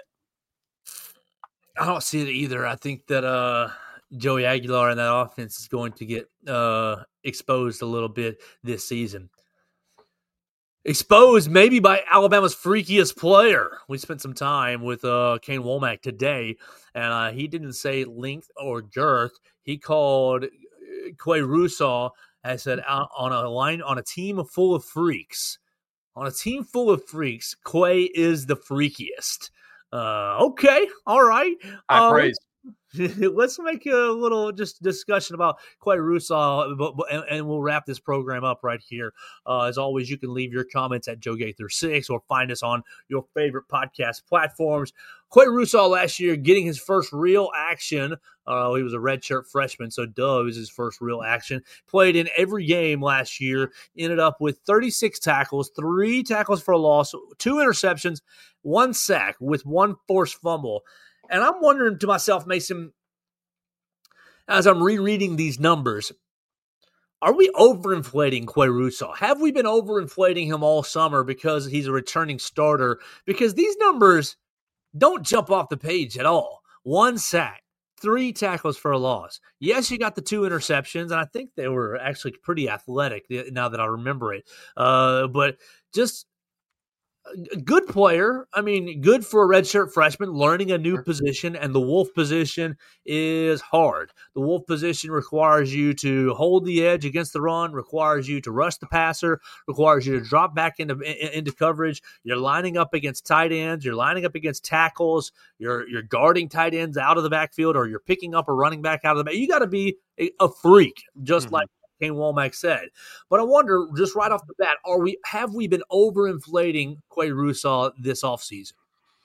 I don't see it either. I think that uh, Joey Aguilar and that offense is going to get uh, exposed a little bit this season. Exposed maybe by Alabama's freakiest player. We spent some time with uh, Kane Womack today, and uh, he didn't say length or girth. He called Quay Russaw, I said, on a line on a team full of freaks. On a team full of freaks, Quay is the freakiest. Uh, okay, all right. I uh, praise. Let's make a little just discussion about Quay Russaw, but, but, and, and we'll wrap this program up right here. Uh, as always, you can leave your comments at Joe Gaither six or find us on your favorite podcast platforms. Quay Russaw last year getting his first real action. Uh, he was a redshirt freshman, so duh, it was his first real action. Played in every game last year. Ended up with thirty-six tackles, three tackles for a loss, two interceptions, one sack with one forced fumble. And I'm wondering to myself, Mason, as I'm rereading these numbers, are we overinflating Quay Russaw? Have we been overinflating him all summer because he's a returning starter? Because these numbers don't jump off the page at all. One sack, three tackles for a loss. Yes, you got the two interceptions, and I think they were actually pretty athletic now that I remember it. Uh, but just a good player. I mean, good for a redshirt freshman learning a new position, and the Wolf position is hard. The Wolf position requires you to hold the edge against the run, requires you to rush the passer, requires you to drop back into into coverage. You're lining up against tight ends. You're lining up against tackles. You're you're guarding tight ends out of the backfield, or you're picking up a running back out of the back. You got to be a, a freak, just mm-hmm. like Kane Womack said. But I wonder, just right off the bat, are we have we been overinflating Quay Russaw this offseason?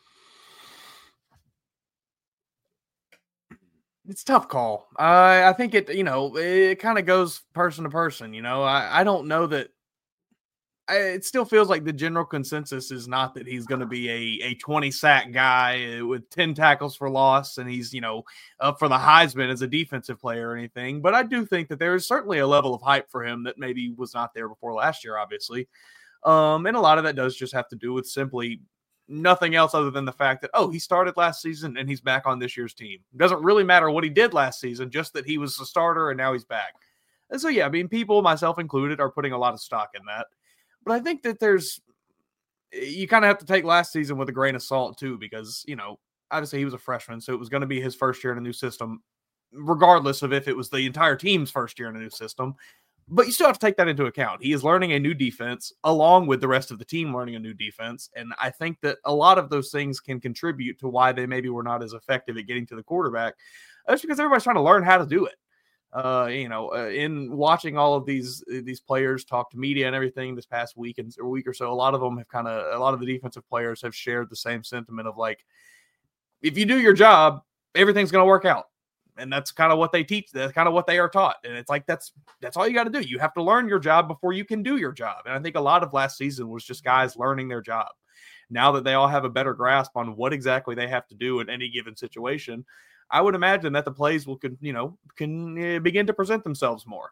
It's a tough call. Uh, I think it, you know, it kind of goes person to person. You know, I, I don't know that. I, it still feels like the general consensus is not that he's going to be a, a twenty sack guy with ten tackles for loss and he's, you know, up for the Heisman as a defensive player or anything. But I do think that there is certainly a level of hype for him that maybe was not there before last year, obviously. Um, and a lot of that does just have to do with simply nothing else other than the fact that, oh, he started last season and he's back on this year's team. It doesn't really matter what he did last season, just that he was a starter and now he's back. And so, yeah, I mean, people, myself included, are putting a lot of stock in that. But I think that there's, you kind of have to take last season with a grain of salt too, because, you know, obviously he was a freshman, so it was going to be his first year in a new system, regardless of if it was the entire team's first year in a new system. But you still have to take that into account. He is learning a new defense along with the rest of the team learning a new defense. And I think that a lot of those things can contribute to why they maybe were not as effective at getting to the quarterback. That's because everybody's trying to learn how to do it. Uh, you know, uh, in watching all of these these players talk to media and everything this past week and or week or so, a lot of them have kind of a lot of the defensive players have shared the same sentiment of like, if you do your job, everything's going to work out, and that's kind of what they teach. That's kind of what they are taught, and it's like that's that's all you got to do. You have to learn your job before you can do your job, and I think a lot of last season was just guys learning their job. Now that they all have a better grasp on what exactly they have to do in any given situation, I would imagine that the plays will, you know, can begin to present themselves more.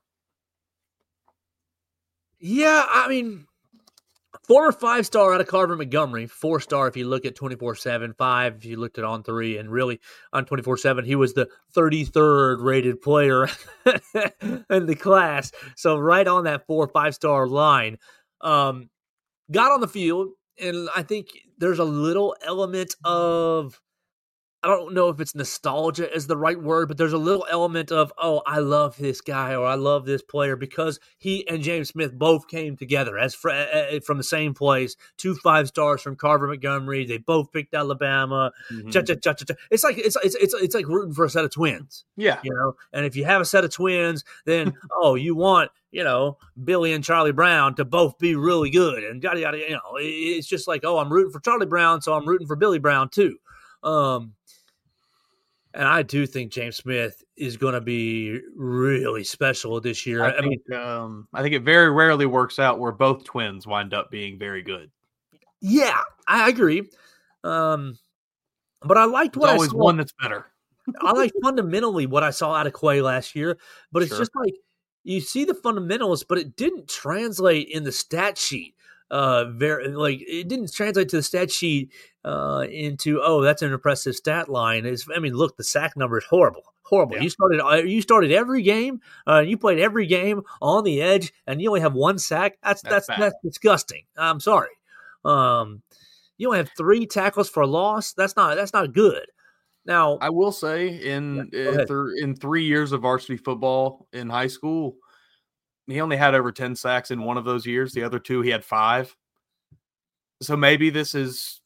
Yeah, I mean, former five-star out of Carver Montgomery, four-star if you look at twenty-four seven, five if you looked at On three, and really on twenty-four seven, he was the thirty-third rated player in the class. So right on that four, five-star line. Um, got on the field, and I think there's a little element of I don't know if it's nostalgia is the right word, but there's a little element of, oh, I love this guy or I love this player because he and James Smith both came together as fr- uh, from the same place. Two five stars from Carver Montgomery. They both picked Alabama. Mm-hmm. Cha, cha, cha, cha, cha. It's like it's it's it's it's like rooting for a set of twins. Yeah, you know. And if you have a set of twins, then oh, you want you know Billy and Charlie Brown to both be really good and yada yada. You know, it's just like oh, I'm rooting for Charlie Brown, so I'm rooting for Billy Brown too. Um, And I do think James Smith is going to be really special this year. I, I think, mean, um, I think it very rarely works out where both twins wind up being very good. Yeah, I agree. Um, but I liked There's what always I saw. one that's better. I like fundamentally what I saw out of Quay last year, but it's Sure. just like you see the fundamentals, but it didn't translate in the stat sheet. Uh, very like it didn't translate to the stat sheet uh, into oh that's an impressive stat line. It's, I mean, look, the sack number is horrible, horrible. Yeah. You started uh, you started every game, uh, you played every game on the edge, and you only have one sack. That's That's that's bad. that's, disgusting. I'm sorry. Um, you only have three tackles for a loss. That's not that's not good. Now I will say in Yeah, go uh, ahead. th- in three years of varsity football in high school, he only had over ten sacks in one of those years. The other two, he had five. So maybe this is,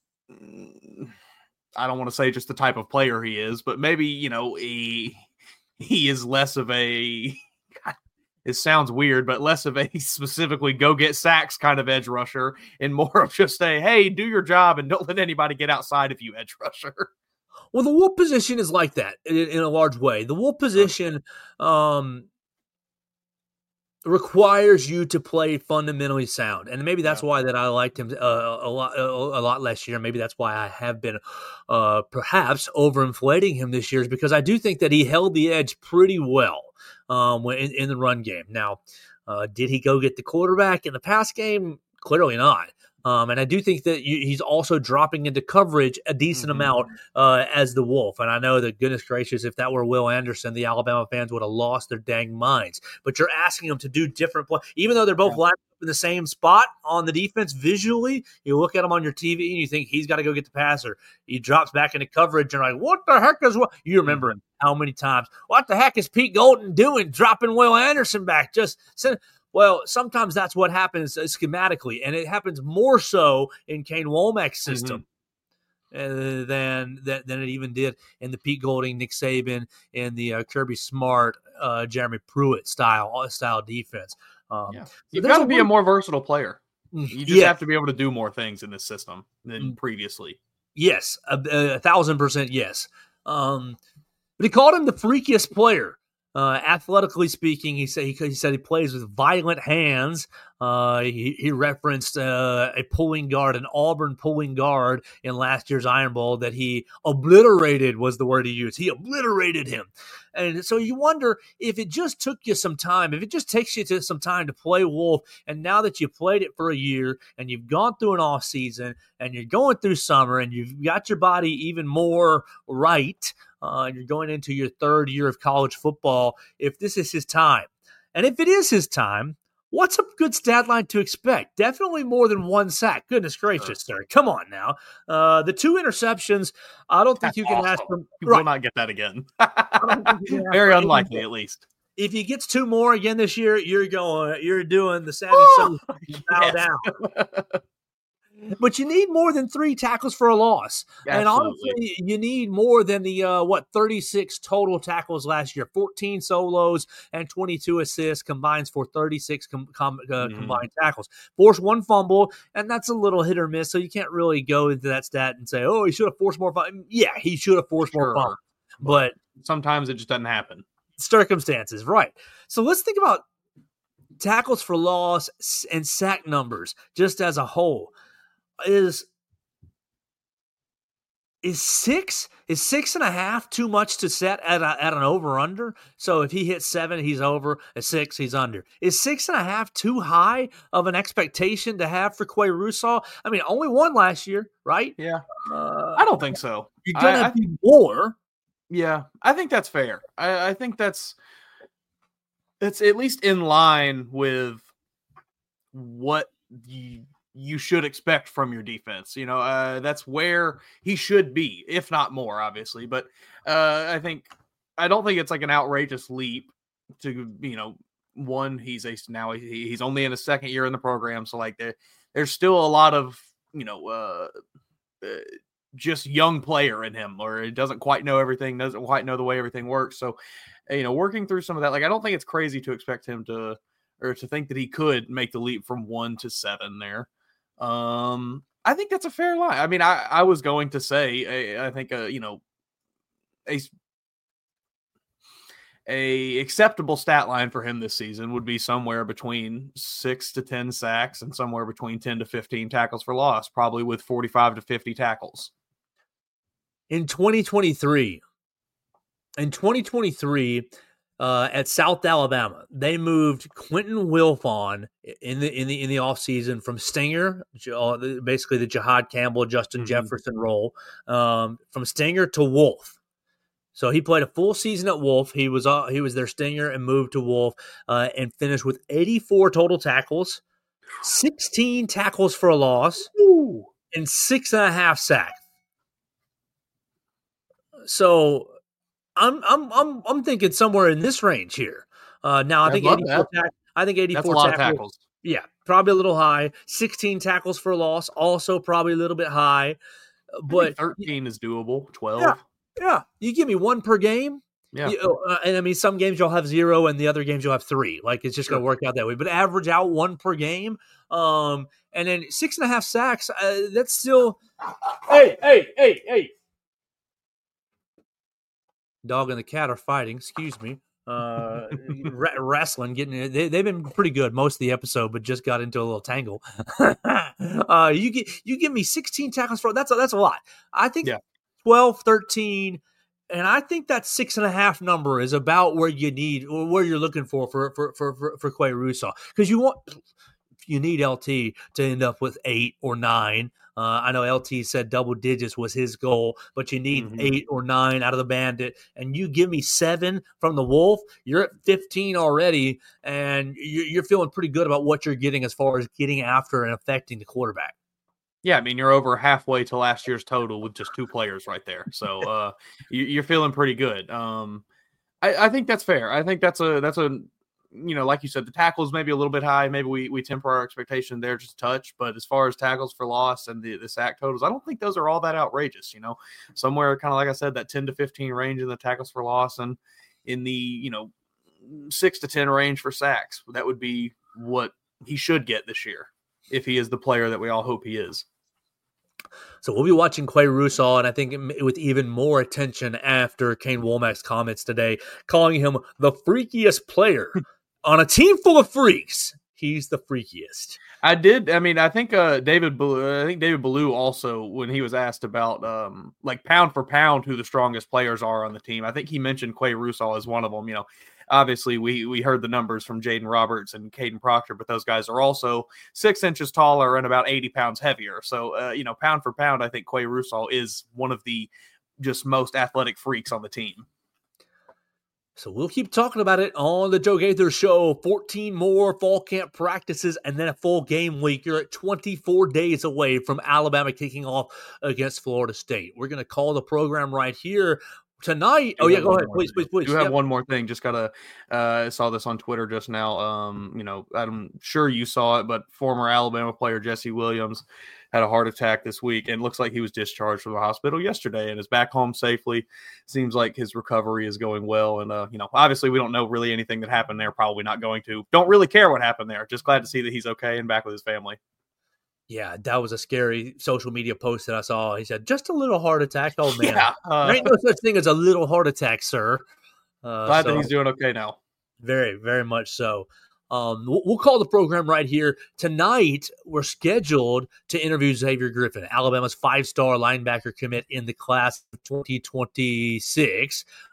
I don't want to say just the type of player he is, but maybe, you know, he, he is less of a, it sounds weird, but less of a specifically go get sacks kind of edge rusher and more of just a, hey, do your job and don't let anybody get outside of you edge rusher. Well, the wolf position is like that in, in a large way. The wolf position um, requires you to play fundamentally sound, and maybe that's Yeah. why that I liked him uh, a lot, a, a lot last year. Maybe that's why I have been uh, perhaps overinflating him this year, is because I do think that he held the edge pretty well um, when in, in the run game. Now, uh, did he go get the quarterback in the pass game? Clearly not. Um, and I do think that you, he's also dropping into coverage a decent Mhm. amount uh, as the Wolf. And I know that, goodness gracious, if that were Will Anderson, the Alabama fans would have lost their dang minds. But you're asking them to do different play, even though they're both Yeah. lined up in the same spot on the defense visually. You look at him on your T V and you think he's got to go get the passer. He drops back into coverage and you're like, what the heck is what? You remember Mhm. how many times? What the heck is Pete Golden doing, dropping Will Anderson back? Just send. Well, sometimes that's what happens uh, schematically, and it happens more so in Kane Womack's system uh, than, than than it even did in the Pete Golding, Nick Saban, and the uh, Kirby Smart, uh, Jeremy Pruitt style style defense. Um, Yeah. so You've there's got to be a little- more versatile player. You just yeah, have to be able to do more things in this system than Mm. previously. yes, a, a thousand percent yes. Um, but he called him the freakiest player. Uh, athletically speaking, he said he, he said he plays with violent hands. Uh, he, he referenced uh, a pulling guard, an Auburn pulling guard in last year's Iron Bowl that he obliterated was the word he used. He obliterated him. And so you wonder if it just took you some time, if it just takes you to some time to play Wolf, and now that you've played it for a year and you've gone through an off season and you're going through summer and you've got your body even more right, uh, and you're going into your third year of college football, if this is his time. And if it is his time, what's a good stat line to expect? Definitely more than one sack. Goodness gracious, sir. Come on now. Uh, the two interceptions, I don't think That's you can ask awesome. for. You Right. will not get that again. don't think you can ask Very for any unlikely, more. at least. If he gets two more again this year, you're going, you're doing the Sammy Oh, Sosa bow yes. down. But you need more than three tackles for a loss. And Absolutely. honestly, you need more than the, uh, what, thirty-six total tackles last year. fourteen solos and twenty-two assists combines for thirty-six com- com- uh, Mhm. combined tackles. Forced one fumble, and that's a little hit or miss, so you can't really go into that stat and say, oh, he should have forced more fumbles. Yeah, he should have forced more Sure. fumbles. But Sometimes it just doesn't happen. circumstances, right. So let's think about tackles for loss and sack numbers just as a whole. Is is six is six and a half too much to set at a, at an over under? So if he hits seven, he's over. At six, he's under. Is six and a half too high of an expectation to have for Quay Russaw? I mean, only one last year, right? Yeah. Uh, I don't think so. You're gonna I- I be more. Yeah, I think that's fair. I, I think that's that's at least in line with what you you should expect from your defense. You know, uh, that's where he should be, if not more, obviously. But uh, I think I don't think it's like an outrageous leap to, you know, one, he's a now he, he's only in his second year in the program, so like there, there's still a lot of, you know, uh, uh, just young player in him, or he doesn't quite know everything, doesn't quite know the way everything works. So, you know, working through some of that, like I don't think it's crazy to expect him to, or to think that he could make the leap from one to seven there. Um, I think that's a fair line. I mean, I, I was going to say, I, I think, uh, you know, a A acceptable stat line for him this season would be somewhere between six to ten sacks and somewhere between ten to fifteen tackles for loss, probably with forty-five to fifty tackles. In twenty twenty-three, in twenty twenty-three, uh, at South Alabama, they moved Quentin Wilfon in the in the in the offseason from Stinger, basically the Jihad Campbell, Justin mm-hmm. Jefferson role, um, from Stinger to Wolf. So he played a full season at Wolf. He was uh, he was their Stinger and moved to Wolf uh, and finished with eighty-four total tackles, sixteen tackles for a loss, Ooh. and six and a half sacks. So I'm I'm I'm I'm thinking somewhere in this range here. Uh, now I, I think eighty-four tack- I think eighty-four That's a lot tackles, of tackles. Yeah, probably a little high. sixteen tackles for a loss, also probably a little bit high. But thirteen is doable. twelve. Yeah. Yeah, you give me one per game. Yeah, you, uh, and I mean, some games you'll have zero, and the other games you'll have three. Like it's just sure. going to work out that way. But average out one per game, um, and then six and a half sacks. Uh, that's still. Hey, hey, hey, hey! Dog and the cat are fighting. Excuse me. Uh, ra- wrestling, getting they, they've been pretty good most of the episode, but just got into a little tangle. uh, you get you give me sixteen tackles for that's a, that's a lot. I think. Yeah. twelve, thirteen, and I think that six and a half number is about where you need, or where you're looking for for for for for, for Qua Russaw, because you want you need L T to end up with eight or nine. Uh, I know L T said double digits was his goal, but you need mm-hmm. eight or nine out of the Bandit, and you give me seven from the Wolf, you're at fifteen already, and you're feeling pretty good about what you're getting as far as getting after and affecting the quarterback. Yeah, I mean, you're over halfway to last year's total with just two players right there. So uh, you, you're feeling pretty good. Um, I, I think that's fair. I think that's a, that's a, you know, like you said, the tackles maybe a little bit high. Maybe we, we temper our expectation there just a touch. But as far as tackles for loss and the, the sack totals, I don't think those are all that outrageous. You know, somewhere kind of like I said, that ten to fifteen range in the tackles for loss and in the, you know, six to ten range for sacks. That would be what he should get this year if he is the player that we all hope he is. So we'll be watching Qua Russaw, and I think with even more attention after Kane Womack's comments today, calling him the freakiest player on a team full of freaks. He's the freakiest. I did. I mean, I think uh, David. Ballou, I think David Ballou also, when he was asked about um, like pound for pound who the strongest players are on the team, I think he mentioned Qua Russaw as one of them. You know, obviously we we heard the numbers from Jaden Roberts and Caden Proctor, but those guys are also six inches taller and about eighty pounds heavier. So uh, you know, pound for pound, I think Qua Russaw is one of the just most athletic freaks on the team. So we'll keep talking about it on the Joe Gaither Show. fourteen more fall camp practices and then a full game week. You're at twenty-four days away from Alabama kicking off against Florida State. We're going to call the program right here tonight. Oh, yeah, go ahead. Please, please, please. You have yep. one more thing. Just got to, uh, I saw this on Twitter just now. Um, you know, I'm sure you saw it, but former Alabama player Jesse Williams had a heart attack this week and looks like he was discharged from the hospital yesterday and is back home safely. Seems like his recovery is going well. And, uh, you know, obviously we don't know really anything that happened there. Probably not going to. Don't really care what happened there. Just glad to see that he's okay and back with his family. Yeah, that was a scary social media post that I saw. He said, just a little heart attack. Oh, man. Yeah, uh, there ain't no such thing as a little heart attack, sir. Uh, glad so, that he's doing okay now. Very, very much so. Um, we'll, we'll call the program right here. Tonight, we're scheduled to interview Xavier Griffin, Alabama's five-star linebacker commit in the class of twenty twenty-six.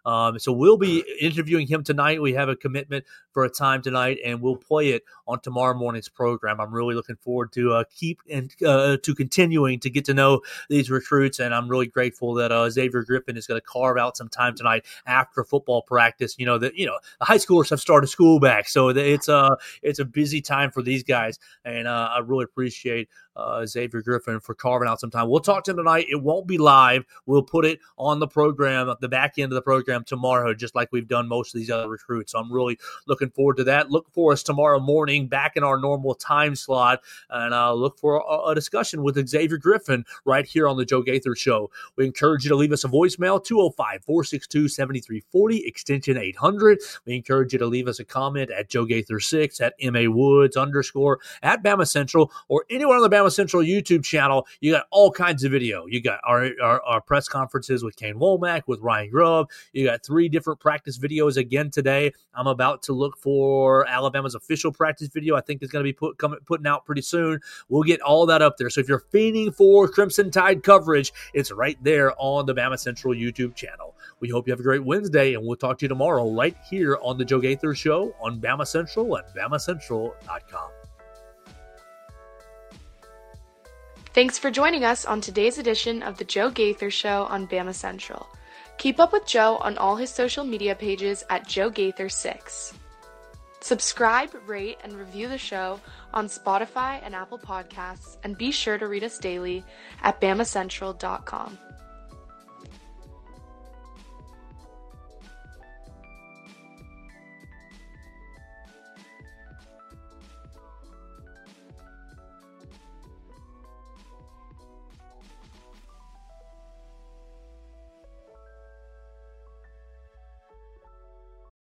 Um, so we'll be interviewing him tonight. We have a commitment for a time tonight, and we'll play it on tomorrow morning's program. I'm really looking forward to uh, keep and uh, to continuing to get to know these recruits, and I'm really grateful that uh, Xavier Griffin is going to carve out some time tonight after football practice. You know that you know the high schoolers have started school back, so it's a uh, it's a busy time for these guys, and uh, I really appreciate uh, Xavier Griffin for carving out some time. We'll talk to him tonight. It won't be live. We'll put it on the program, the back end of the program tomorrow, just like we've done most of these other recruits. So I'm really looking forward to that. Look for us tomorrow morning back in our normal time slot, and uh, look for a, a discussion with Xavier Griffin right here on the Joe Gaither Show. We encourage you to leave us a voicemail, two oh five, four six two, seven three four oh, extension eight hundred. We encourage you to leave us a comment at Joe Gaither six, at M A Woods underscore, at Bama Central, or anywhere on the Bama Central YouTube channel. You got all kinds of video. You got our, our, our press conferences with Kane Womack, with Ryan Grubb. You got three different practice videos again today. I'm about to look for Alabama's official practice video. I think it's going to be put coming putting out pretty soon. We'll get all that up there. So if you're fiending for Crimson Tide coverage, it's right there on the Bama Central YouTube channel. We hope you have a great Wednesday, and we'll talk to you tomorrow right here on the Joe Gaither Show on Bama Central and Bama Central dot com. Thanks for joining us on today's edition of the Joe Gaither Show on Bama Central. Keep up with Joe on all his social media pages at Joe Gaither six. Subscribe, rate, and review the show on Spotify and Apple Podcasts, and be sure to read us daily at Bama Central dot com.